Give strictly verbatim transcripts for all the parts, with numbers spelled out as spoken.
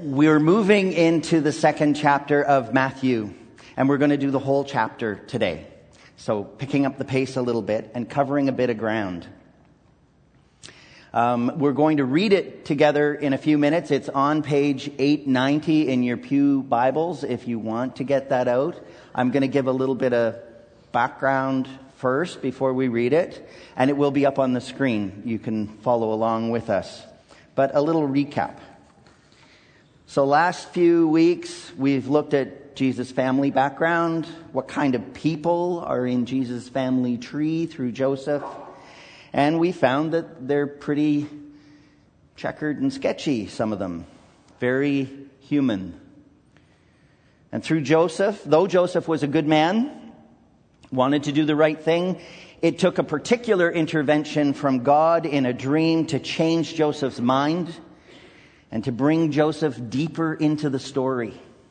We're moving into the second chapter of Matthew, and we're going to do the whole chapter today. So picking up the pace a little bit and covering a bit of ground. Um, we're going to read it together in a few minutes. It's on page eight ninety in your Pew Bibles if you want to get that out. I'm going to give a little bit of background first before we read it, and it will be up on the screen. You can follow along with us. But a little recap. So last few weeks, we've looked at Jesus' family background, what kind of people are in Jesus' family tree through Joseph, and we found that they're pretty checkered and sketchy, some of them, very human. And through Joseph, though Joseph was a good man, wanted to do the right thing, it took a particular intervention from God in a dream to change Joseph's mind and to bring Joseph deeper into the story.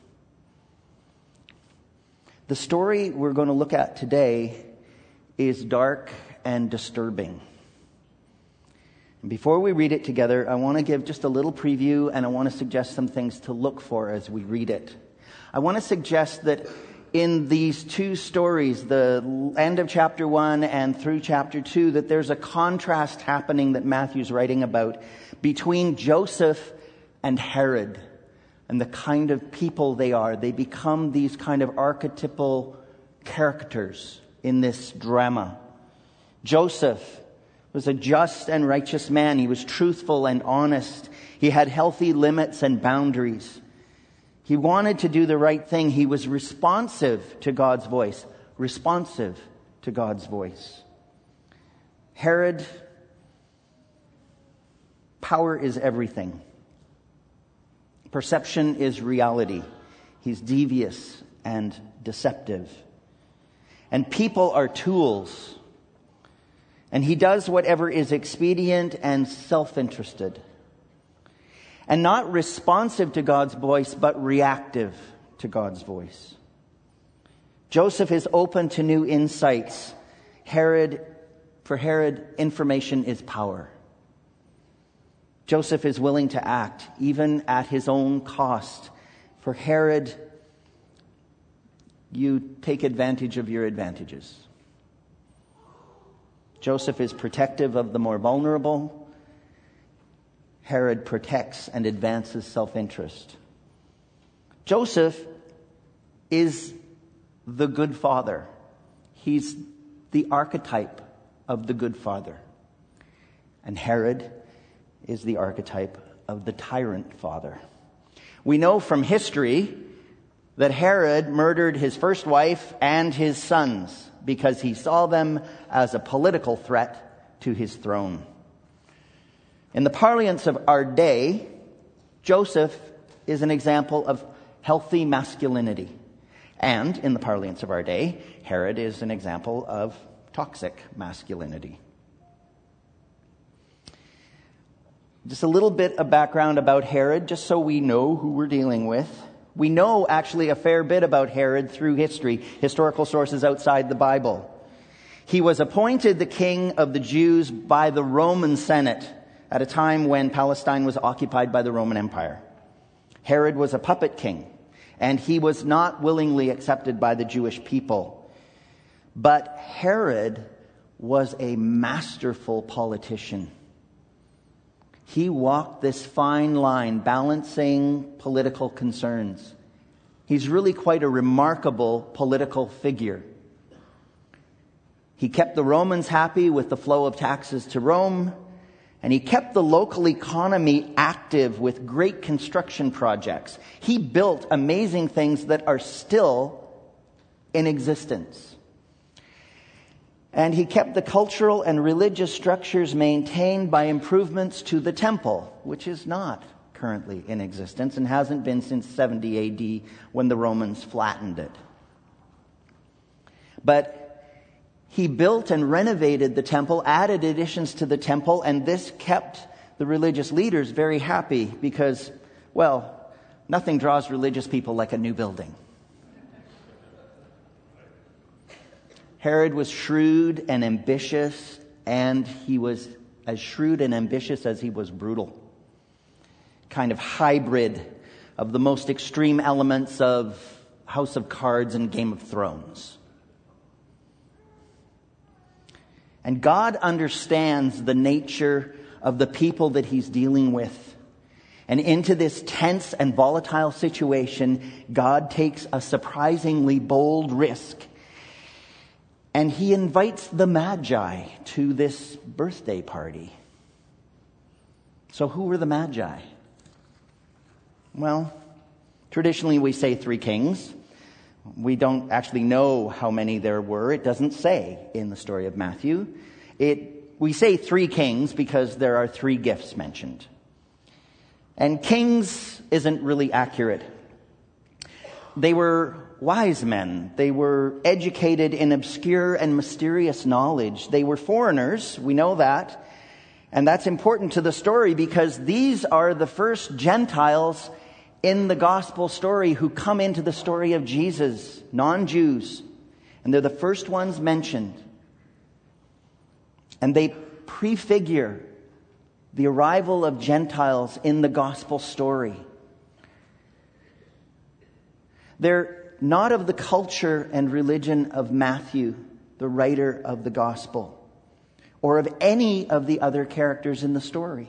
The story we're going to look at today is dark and disturbing. And before we read it together, I want to give just a little preview, and I want to suggest some things to look for as we read it. I want to suggest that in these two stories, the end of chapter one and through chapter two, that there's a contrast happening that Matthew's writing about between Joseph and Herod, and the kind of people they are. They become these kind of archetypal characters in this drama. Joseph was a just and righteous man. He was truthful and honest. He had healthy limits and boundaries. He wanted to do the right thing. He was responsive to God's voice. Responsive to God's voice. Herod, power is everything. Perception is reality. He's devious and deceptive. And people are tools. And he does whatever is expedient and self-interested. And not responsive to God's voice, but reactive to God's voice. Joseph is open to new insights. Herod, for Herod, information is power. Joseph is willing to act, even at his own cost. For Herod, you take advantage of your advantages. Joseph is protective of the more vulnerable. Herod protects and advances self-interest. Joseph is the good father. He's the archetype of the good father. And Herod is the archetype of the tyrant father. We know from history that Herod murdered his first wife and his sons because he saw them as a political threat to his throne. In the parlance of our day, Joseph is an example of healthy masculinity. And in the parlance of our day, Herod is an example of toxic masculinity. Just a little bit of background about Herod, just so we know who we're dealing with. We know actually a fair bit about Herod through history, historical sources outside the Bible. He was appointed the king of the Jews by the Roman Senate at a time when Palestine was occupied by the Roman Empire. Herod was a puppet king, and he was not willingly accepted by the Jewish people. But Herod was a masterful politician. He walked this fine line, balancing political concerns. He's really quite a remarkable political figure. He kept the Romans happy with the flow of taxes to Rome, and he kept the local economy active with great construction projects. He built amazing things that are still in existence. And he kept the cultural and religious structures maintained by improvements to the temple, which is not currently in existence and hasn't been since seventy A D when the Romans flattened it. But he built and renovated the temple, added additions to the temple, and this kept the religious leaders very happy because, well, nothing draws religious people like a new building. Herod was shrewd and ambitious, and he was as shrewd and ambitious as he was brutal. Kind of hybrid of the most extreme elements of House of Cards and Game of Thrones. And God understands the nature of the people that he's dealing with. And into this tense and volatile situation, God takes a surprisingly bold risk. And he invites the Magi to this birthday party. So who were the Magi? Well, traditionally we say three kings. We don't actually know how many there were. It doesn't say in the story of Matthew. It, we say three kings because there are three gifts mentioned. And kings isn't really accurate. They were wise men. They were educated in obscure and mysterious knowledge. They were foreigners. We know that. And that's important to the story because these are the first Gentiles in the gospel story who come into the story of Jesus, non-Jews. And they're the first ones mentioned. And they prefigure the arrival of Gentiles in the gospel story. They're not of the culture and religion of Matthew, the writer of the gospel, or of any of the other characters in the story.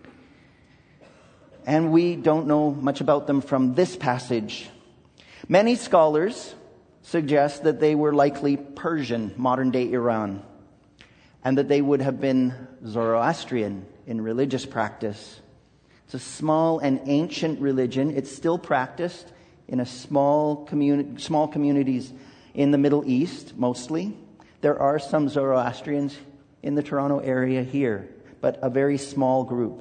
And we don't know much about them from this passage. Many scholars suggest that they were likely Persian, modern-day Iran, and that they would have been Zoroastrian in religious practice. It's a small and ancient religion. It's still practiced in a small communi- small communities in the Middle East, mostly. There are some Zoroastrians in the Toronto area here, but a very small group.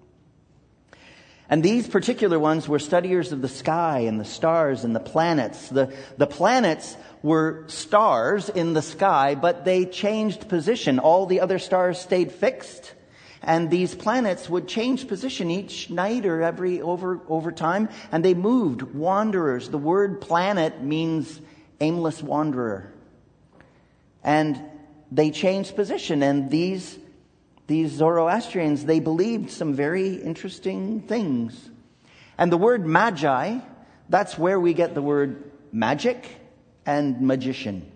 And these particular ones were studiers of the sky and the stars and the planets. The, the planets were stars in the sky, but they changed position. All the other stars stayed fixed. And these planets would change position each night or every over, over time. And they moved, wanderers. The word planet means aimless wanderer. And they changed position. And these These Zoroastrians, they believed some very interesting things. And the word magi, that's where we get the word magic and magician.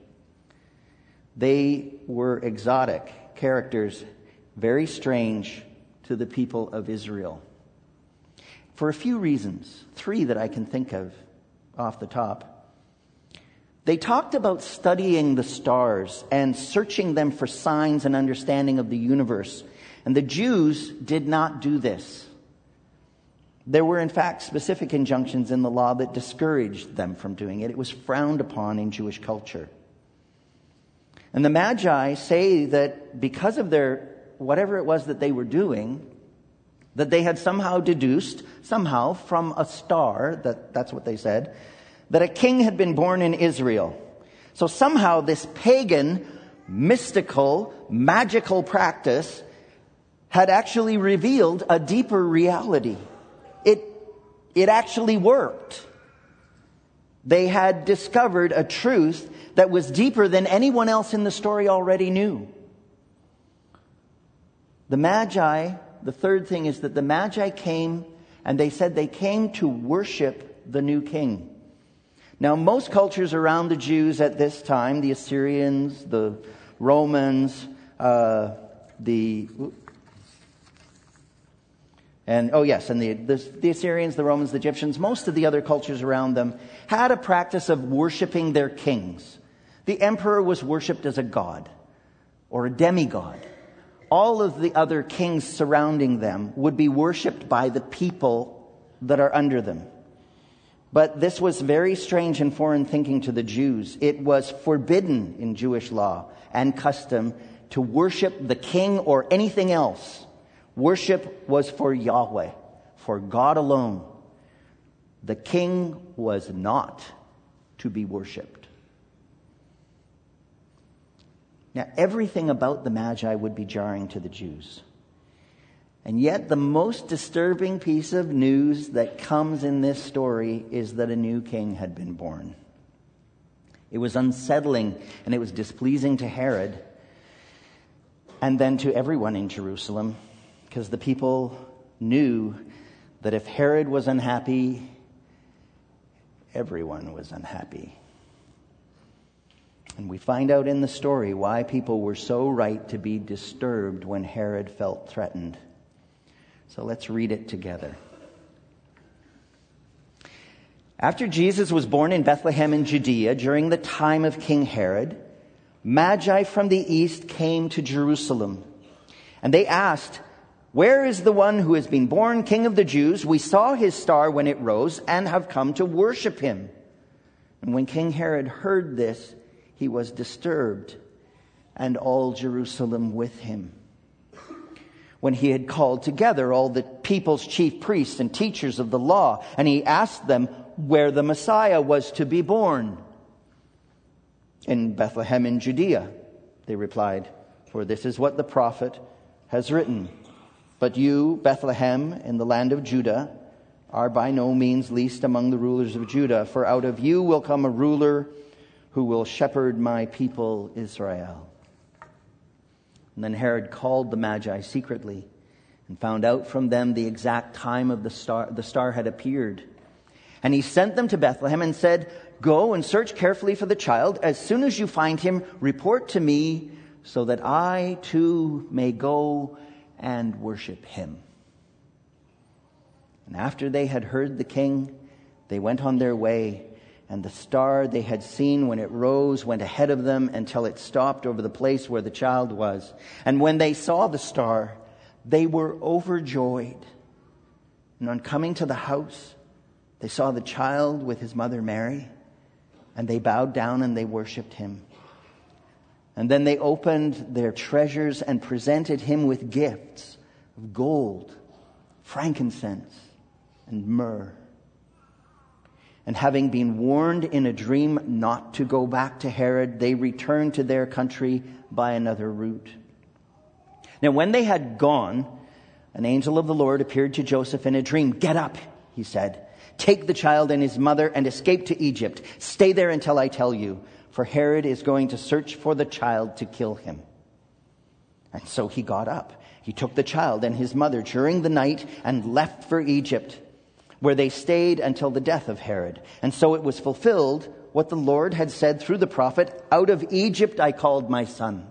They were exotic characters, very strange to the people of Israel. For a few reasons, three that I can think of off the top. They talked about studying the stars and searching them for signs and understanding of the universe. And the Jews did not do this. There were, in fact, specific injunctions in the law that discouraged them from doing it. It was frowned upon in Jewish culture. And the Magi say that because of their, whatever it was that they were doing, that they had somehow deduced, somehow from a star, that, that's what they said, that a king had been born in Israel. So somehow this pagan, mystical, magical practice had actually revealed a deeper reality. It, it actually worked. They had discovered a truth that was deeper than anyone else in the story already knew. The Magi, the third thing is that the Magi came, and they said they came to worship the new king. Now, most cultures around the Jews at this time, the Assyrians, the Romans, uh, the... And, oh yes, and the, the, the Assyrians, the Romans, the Egyptians, most of the other cultures around them had a practice of worshiping their kings. The emperor was worshipped as a god or a demigod. All of the other kings surrounding them would be worshipped by the people that are under them. But this was very strange and foreign thinking to the Jews. It was forbidden in Jewish law and custom to worship the king or anything else. Worship was for Yahweh, for God alone. The king was not to be worshipped. Now, everything about the Magi would be jarring to the Jews. And yet the most disturbing piece of news that comes in this story is that a new king had been born. It was unsettling and it was displeasing to Herod and then to everyone in Jerusalem, because the people knew that if Herod was unhappy, everyone was unhappy. And we find out in the story why people were so right to be disturbed when Herod felt threatened. So let's read it together. After Jesus was born in Bethlehem in Judea during the time of King Herod, Magi from the east came to Jerusalem. And they asked, "Where is the one who has been born King of the Jews? We saw his star when it rose and have come to worship him." And when King Herod heard this, he was disturbed, and all Jerusalem with him. When he had called together all the people's chief priests and teachers of the law, and he asked them where the Messiah was to be born. "In Bethlehem in Judea," they replied, "for this is what the prophet has written. But you, Bethlehem, in the land of Judah, are by no means least among the rulers of Judah, for out of you will come a ruler who will shepherd my people Israel." And then Herod called the Magi secretly and found out from them the exact time of the star the star had appeared. And he sent them to Bethlehem and said, "Go and search carefully for the child. As soon as you find him, report to me so that I too may go and worship him." And after they had heard the king, they went on their way. And the star they had seen when it rose went ahead of them until it stopped over the place where the child was. And when they saw the star, they were overjoyed. And on coming to the house, they saw the child with his mother Mary, and they bowed down and they worshipped him. And then they opened their treasures and presented him with gifts of gold, frankincense, and myrrh. And having been warned in a dream not to go back to Herod, they returned to their country by another route. Now when they had gone, an angel of the Lord appeared to Joseph in a dream. "Get up," he said. "Take the child and his mother and escape to Egypt. Stay there until I tell you, for Herod is going to search for the child to kill him." And so he got up. He took the child and his mother during the night and left for Egypt, where they stayed until the death of Herod. And so it was fulfilled what the Lord had said through the prophet, "Out of Egypt I called my son."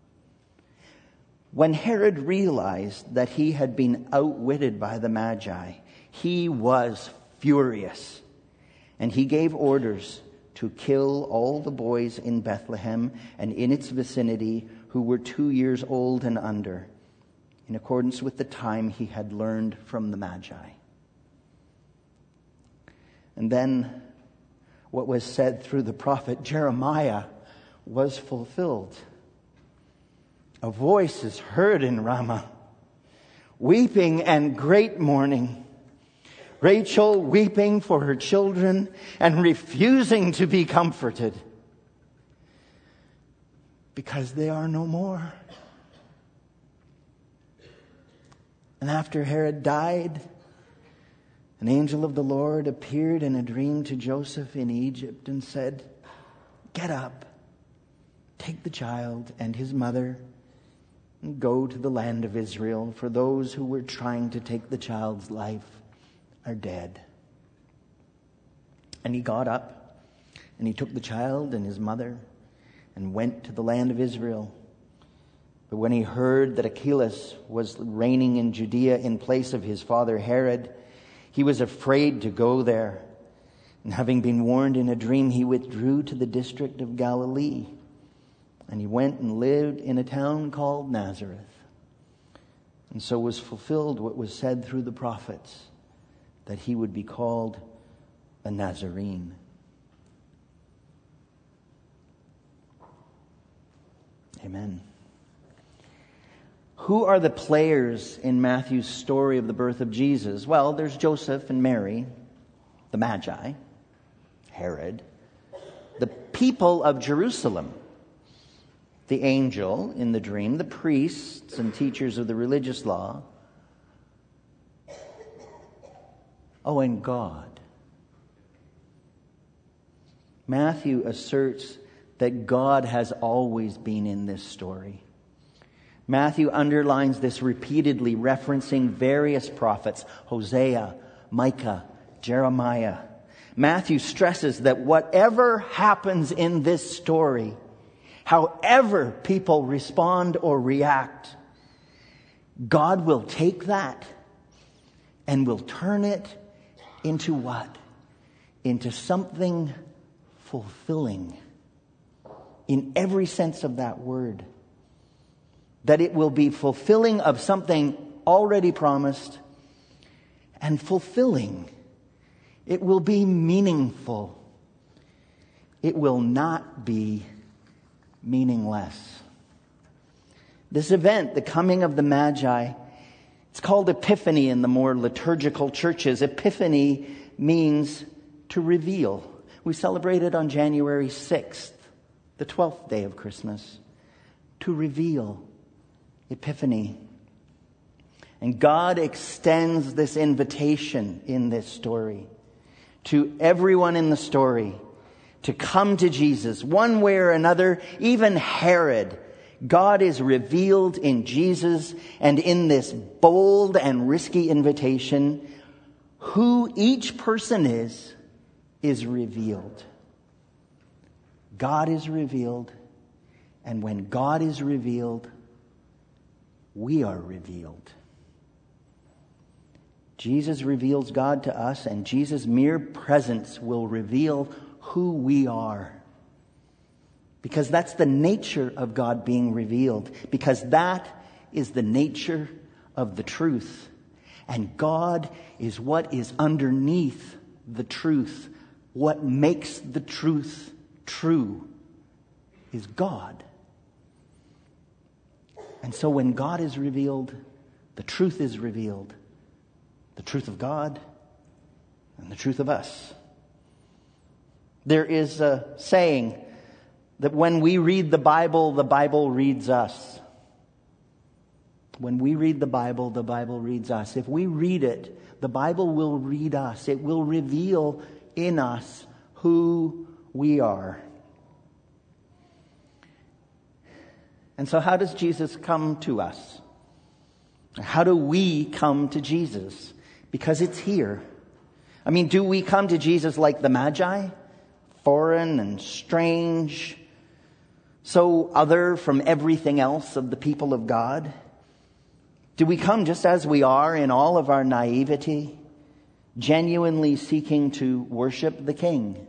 When Herod realized that he had been outwitted by the Magi, he was furious. And he gave orders to kill all the boys in Bethlehem and in its vicinity who were two years old and under, in accordance with the time he had learned from the Magi. And then what was said through the prophet Jeremiah was fulfilled. "A voice is heard in Ramah, weeping and great mourning. Rachel weeping for her children and refusing to be comforted, because they are no more." And after Herod died, an angel of the Lord appeared in a dream to Joseph in Egypt and said, "Get up, take the child and his mother, and go to the land of Israel, for those who were trying to take the child's life are dead." And he got up, and he took the child and his mother, and went to the land of Israel. But when he heard that Archelaus was reigning in Judea in place of his father Herod, he was afraid to go there. And having been warned in a dream, he withdrew to the district of Galilee. And he went and lived in a town called Nazareth. And so was fulfilled what was said through the prophets, that he would be called a Nazarene. Amen. Who are the players in Matthew's story of the birth of Jesus? Well, there's Joseph and Mary, the Magi, Herod, the people of Jerusalem, the angel in the dream, the priests and teachers of the religious law. Oh, and God. Matthew asserts that God has always been in this story. Matthew underlines this repeatedly, referencing various prophets, Hosea, Micah, Jeremiah. Matthew stresses that whatever happens in this story, however people respond or react, God will take that and will turn it into what? Into something fulfilling in every sense of that word. That it will be fulfilling of something already promised and fulfilling. It will be meaningful. It will not be meaningless. This event, the coming of the Magi, it's called Epiphany in the more liturgical churches. Epiphany means to reveal. We celebrate it on January sixth, the twelfth day of Christmas. To reveal. Epiphany. And God extends this invitation in this story to everyone in the story to come to Jesus one way or another, even Herod. God is revealed in Jesus, and in this bold and risky invitation, who each person is, is revealed. God is revealed, and when God is revealed, we are revealed. Jesus reveals God to us, and Jesus' mere presence will reveal who we are. Because that's the nature of God being revealed. Because that is the nature of the truth. And God is what is underneath the truth. What makes the truth true is God. And so when God is revealed, the truth is revealed. The truth of God and the truth of us. There is a saying that when we read the Bible, the Bible reads us. When we read the Bible, the Bible reads us. If we read it, the Bible will read us. It will reveal in us who we are. And so how does Jesus come to us? How do we come to Jesus? Because it's here. I mean, do we come to Jesus like the Magi? Foreign and strange, so other from everything else of the people of God? Do we come just as we are in all of our naivety, genuinely seeking to worship the King,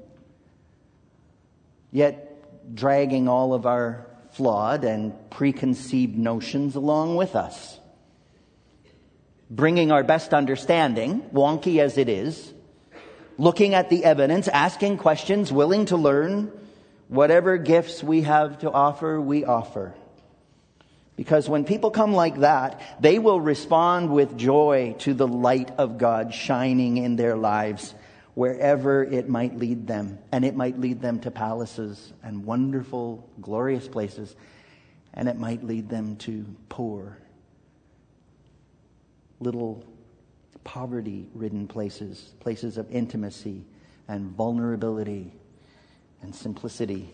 yet dragging all of our flawed and preconceived notions along with us? Bringing our best understanding, wonky as it is, looking at the evidence, asking questions, willing to learn. Whatever gifts we have to offer, we offer. Because when people come like that, they will respond with joy to the light of God shining in their lives, wherever it might lead them. And it might lead them to palaces and wonderful, glorious places. And it might lead them to poor, little poverty-ridden places, places of intimacy and vulnerability and simplicity.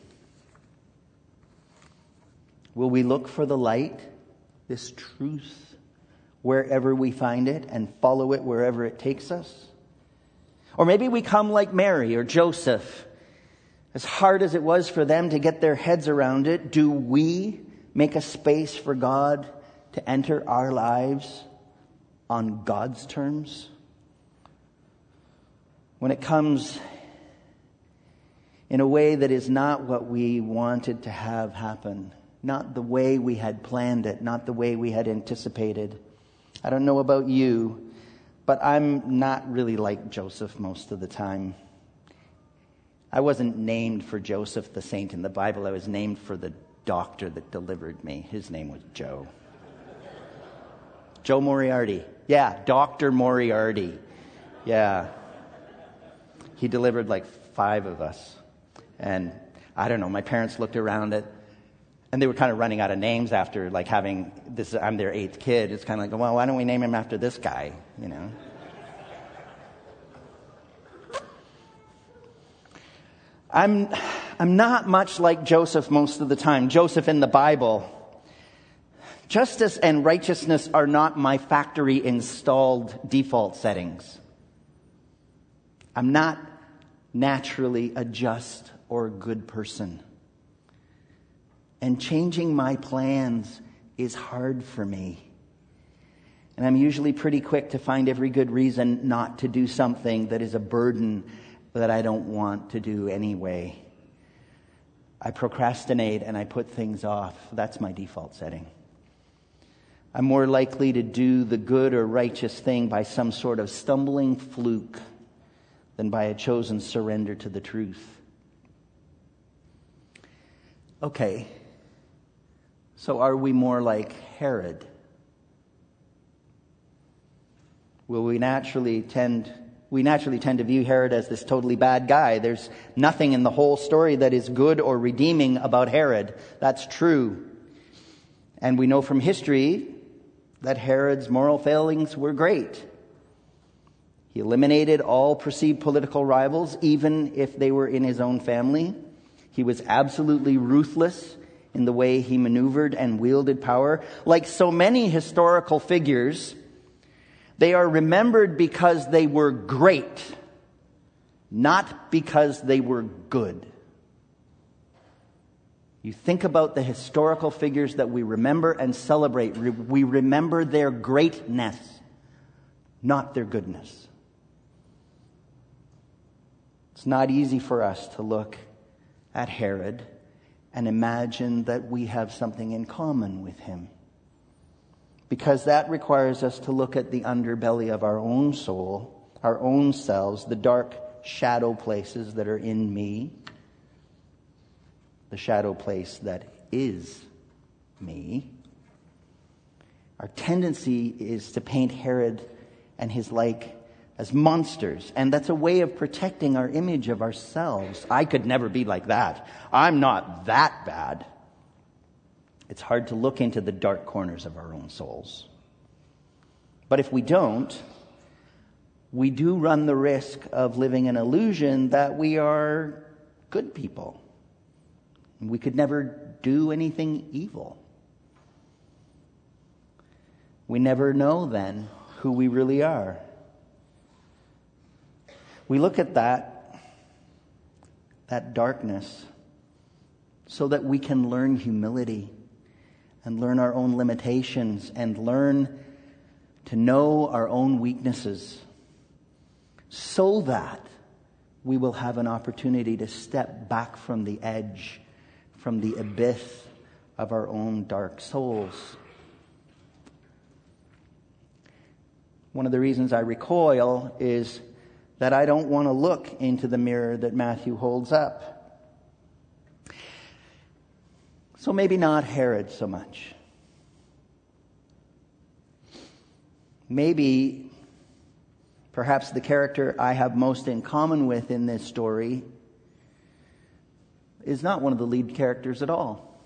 Will we look for the light, this truth, wherever we find it and follow it wherever it takes us? Or maybe we come like Mary or Joseph. As hard as it was for them to get their heads around it, do we make a space for God to enter our lives on God's terms? When it comes in a way that is not what we wanted to have happen, not the way we had planned it, not the way we had anticipated. I don't know about you, but I'm not really like Joseph most of the time. I wasn't named for Joseph the saint in the Bible. I was named for the doctor that delivered me. His name was Joe. Joe Moriarty. Yeah, Doctor Moriarty. Yeah. He delivered like five of us. And I don't know, my parents looked around at, and they were kind of running out of names after like having this, I'm their eighth kid. It's kind of like, well, why don't we name him after this guy, you know? I'm, I'm not much like Joseph most of the time. Joseph in the Bible. Justice and righteousness are not my factory installed default settings. I'm not naturally a just or good person. And changing my plans is hard for me. And I'm usually pretty quick to find every good reason not to do something that is a burden that I don't want to do anyway. I procrastinate and I put things off. That's my default setting. I'm more likely to do the good or righteous thing by some sort of stumbling fluke than by a chosen surrender to the truth. Okay, so are we more like Herod? Will we naturally tend, we naturally tend to view Herod as this totally bad guy. There's nothing in the whole story that is good or redeeming about Herod. That's true. And we know from history that Herod's moral failings were great. He eliminated all perceived political rivals, even if they were in his own family. He was absolutely ruthless in the way he maneuvered and wielded power. Like so many historical figures, they are remembered because they were great, not because they were good. You think about the historical figures that we remember and celebrate. We remember their greatness, not their goodness. It's not easy for us to look at Herod and imagine that we have something in common with him, because that requires us to look at the underbelly of our own soul, our own selves, the dark shadow places that are in me, the shadow place that is me. Our tendency is to paint Herod and his like as monsters, and that's a way of protecting our image of ourselves. I could never be like that. I'm not that bad. It's hard to look into the dark corners of our own souls. But if we don't, we do run the risk of living an illusion that we are good people. We could never do anything evil. We never know then who we really are. We look at that, that darkness, so that we can learn humility and learn our own limitations and learn to know our own weaknesses, so that we will have an opportunity to step back from the edge, from the abyss of our own dark souls. One of the reasons I recoil is that I don't want to look into the mirror that Matthew holds up. So maybe not Herod so much. Maybe, perhaps the character I have most in common with in this story is not one of the lead characters at all.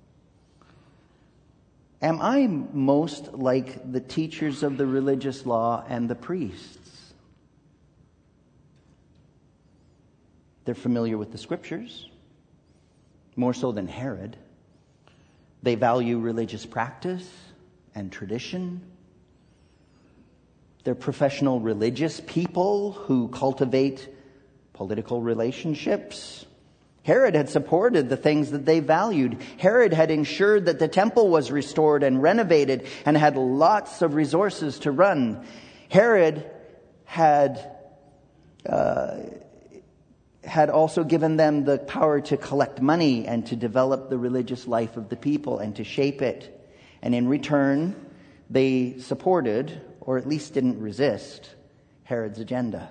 Am I most like the teachers of the religious law and the priests? They're familiar with the scriptures, more so than Herod. They value religious practice and tradition. They're professional religious people who cultivate political relationships. Herod had supported the things that they valued. Herod had ensured that the temple was restored and renovated and had lots of resources to run. Herod had uh, had also given them the power to collect money and to develop the religious life of the people and to shape it. And in return, they supported, or at least didn't resist, Herod's agenda.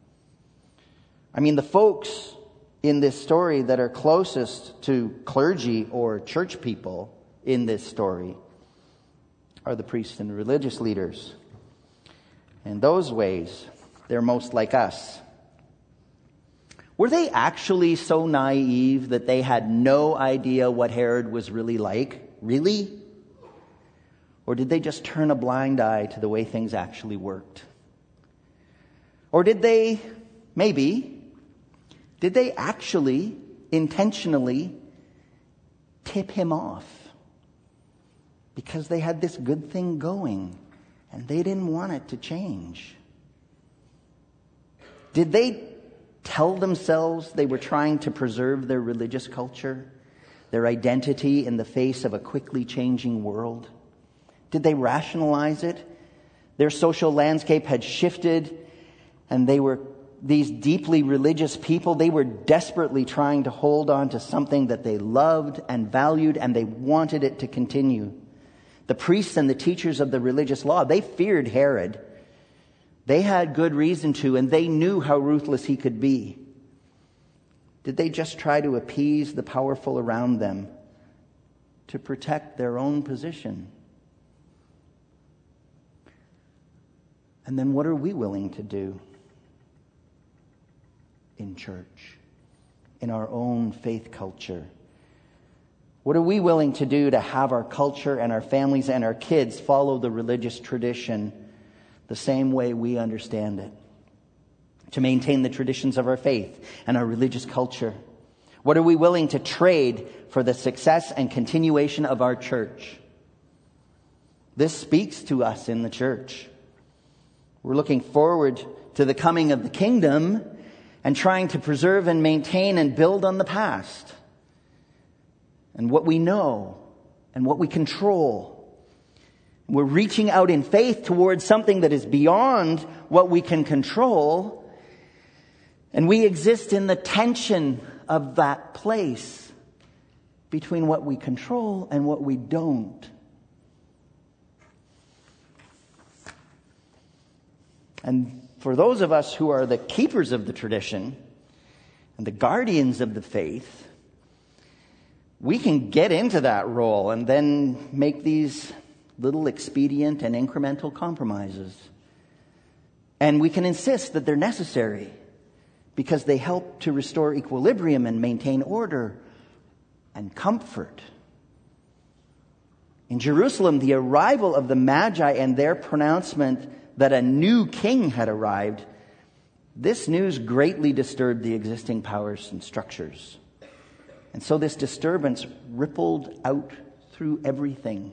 I mean, the folks in this story that are closest to clergy or church people in this story are the priests and religious leaders. In those ways, they're most like us. Were they actually so naive that they had no idea what Herod was really like? Really? Or did they just turn a blind eye to the way things actually worked? Or did they, maybe, did they actually intentionally tip him off because they had this good thing going and they didn't want it to change? Did they tell themselves they were trying to preserve their religious culture, their identity in the face of a quickly changing world? Did they rationalize it? Their social landscape had shifted, and they were these deeply religious people. They were desperately trying to hold on to something that they loved and valued, and they wanted it to continue. The priests and the teachers of the religious law, they feared Herod. They had good reason to, and they knew how ruthless he could be. Did they just try to appease the powerful around them to protect their own position? And then what are we willing to do in church, in our own faith culture? What are we willing to do to have our culture and our families and our kids follow the religious tradition the same way we understand it? To maintain the traditions of our faith and our religious culture? What are we willing to trade for the success and continuation of our church? This speaks to us in the church. We're looking forward to the coming of the kingdom and trying to preserve and maintain and build on the past and what we know and what we control. We're reaching out in faith towards something that is beyond what we can control, and we exist in the tension of that place between what we control and what we don't. And for those of us who are the keepers of the tradition and the guardians of the faith, we can get into that role and then make these little expedient and incremental compromises. And we can insist that they're necessary because they help to restore equilibrium and maintain order and comfort. In Jerusalem, the arrival of the Magi and their pronouncement that a new king had arrived, this news greatly disturbed the existing powers and structures. And so this disturbance rippled out through everything.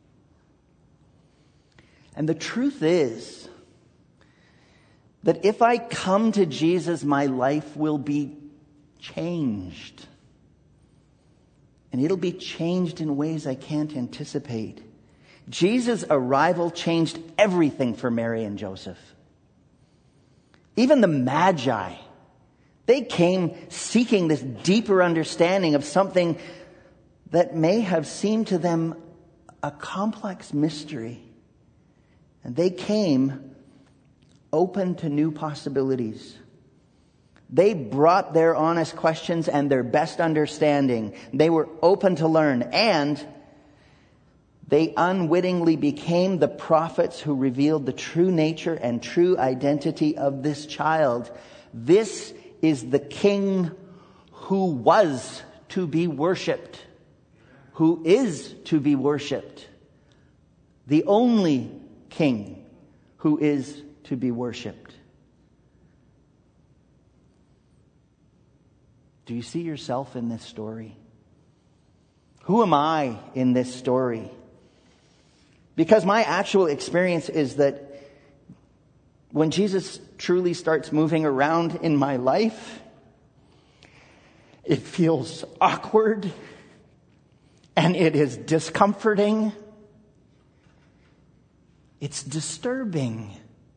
And the truth is that if I come to Jesus, my life will be changed. And it'll be changed in ways I can't anticipate. Jesus' arrival changed everything for Mary and Joseph. Even the Magi, they came seeking this deeper understanding of something that may have seemed to them a complex mystery. And they came open to new possibilities. They brought their honest questions and their best understanding. They were open to learn, and they unwittingly became the prophets who revealed the true nature and true identity of this child. This is the King who was to be worshipped, who is to be worshipped, the only King who is to be worshipped. Do you see yourself in this story? Who am I in this story? Because my actual experience is that when Jesus truly starts moving around in my life, it feels awkward and it is discomforting. It's disturbing.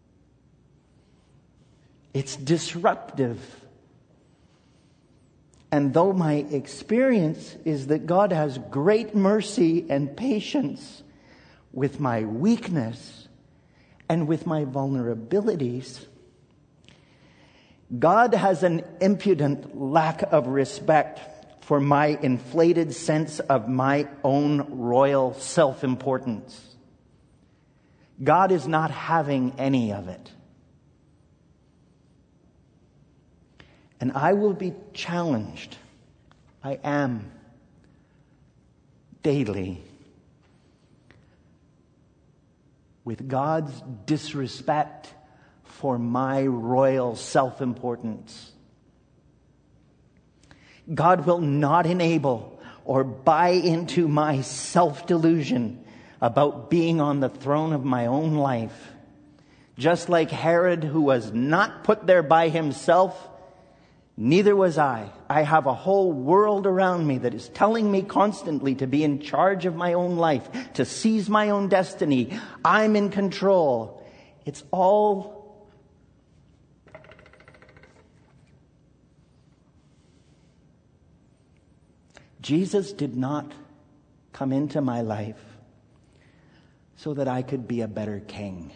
It's disruptive. And though my experience is that God has great mercy and patience with my weakness and with my vulnerabilities, God has an impudent lack of respect for my inflated sense of my own royal self-importance. God is not having any of it. And I will be challenged. I am daily with God's disrespect for my royal self-importance. God will not enable or buy into my self-delusion about being on the throne of my own life. Just like Herod, who was not put there by himself, Neither was I. I have a whole world around me that is telling me constantly to be in charge of my own life, to seize my own destiny. I'm in control. It's all Jesus did not come into my life so that I could be a better king.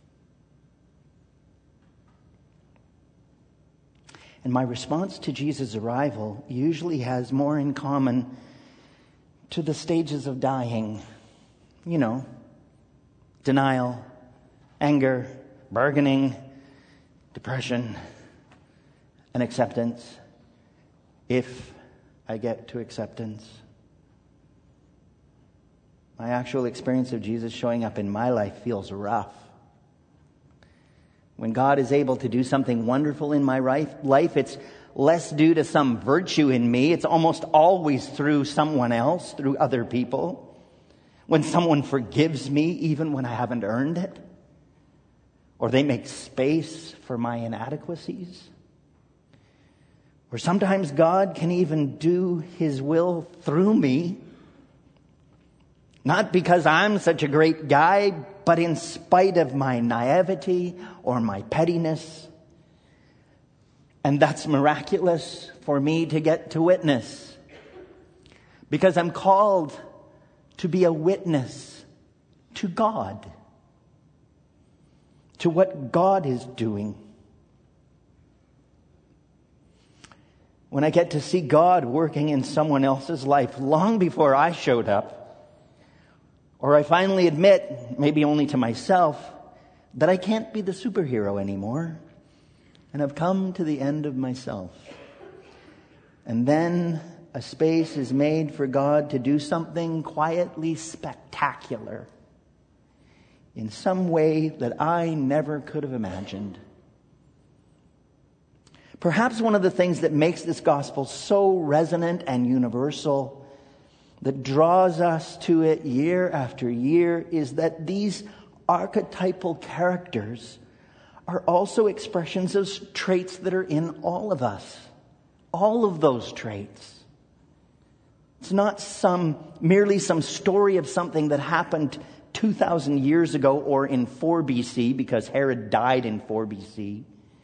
And my response to Jesus' arrival usually has more in common to the stages of dying. You know, denial, anger, bargaining, depression, and acceptance, if I get to acceptance. My actual experience of Jesus showing up in my life feels rough. When God is able to do something wonderful in my life, it's less due to some virtue in me. It's almost always through someone else, through other people. When someone forgives me, even when I haven't earned it. Or they make space for my inadequacies. Or sometimes God can even do His will through me. Not because I'm such a great guy, but in spite of my naivety or my pettiness. And that's miraculous for me to get to witness. Because I'm called to be a witness to God. To what God is doing. When I get to see God working in someone else's life long before I showed up, or I finally admit, maybe only to myself, that I can't be the superhero anymore, and I've come to the end of myself. And then a space is made for God to do something quietly spectacular in some way that I never could have imagined. Perhaps one of the things that makes this gospel so resonant and universal, that draws us to it year after year, is that these archetypal characters are also expressions of traits that are in all of us. All of those traits. It's not some merely some story of something that happened two thousand years ago or in four B C, because Herod died in four B C.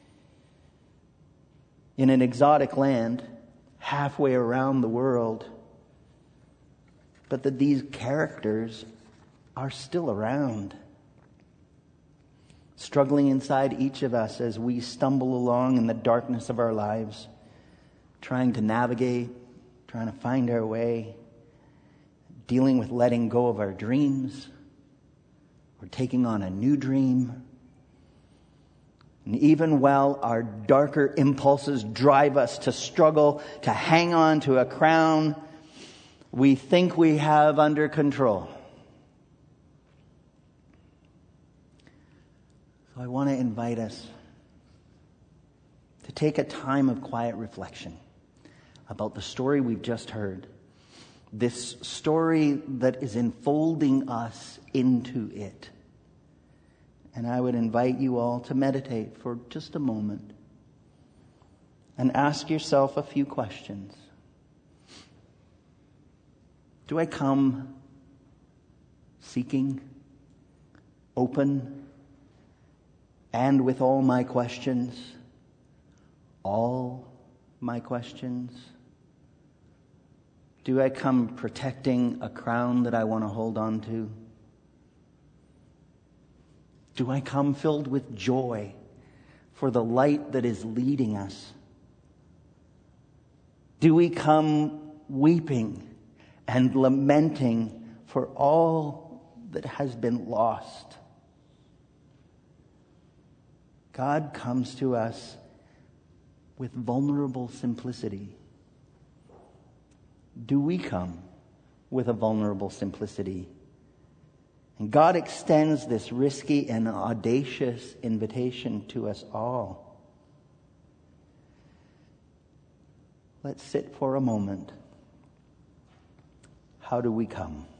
In an exotic land, halfway around the world. But that these characters are still around, struggling inside each of us as we stumble along in the darkness of our lives, trying to navigate, trying to find our way, dealing with letting go of our dreams, or taking on a new dream. And even while our darker impulses drive us to struggle, to hang on to a crown we think we have under control. So I want to invite us to take a time of quiet reflection about the story we've just heard. This story that is enfolding us into it. And I would invite you all to meditate for just a moment and ask yourself a few questions. Do I come seeking, open, and with all my questions, all my questions? Do I come protecting a crown that I want to hold on to? Do I come filled with joy for the light that is leading us? Do we come weeping and lamenting for all that has been lost? God comes to us with vulnerable simplicity. Do we come with a vulnerable simplicity? And God extends this risky and audacious invitation to us all. Let's sit for a moment. How do we come?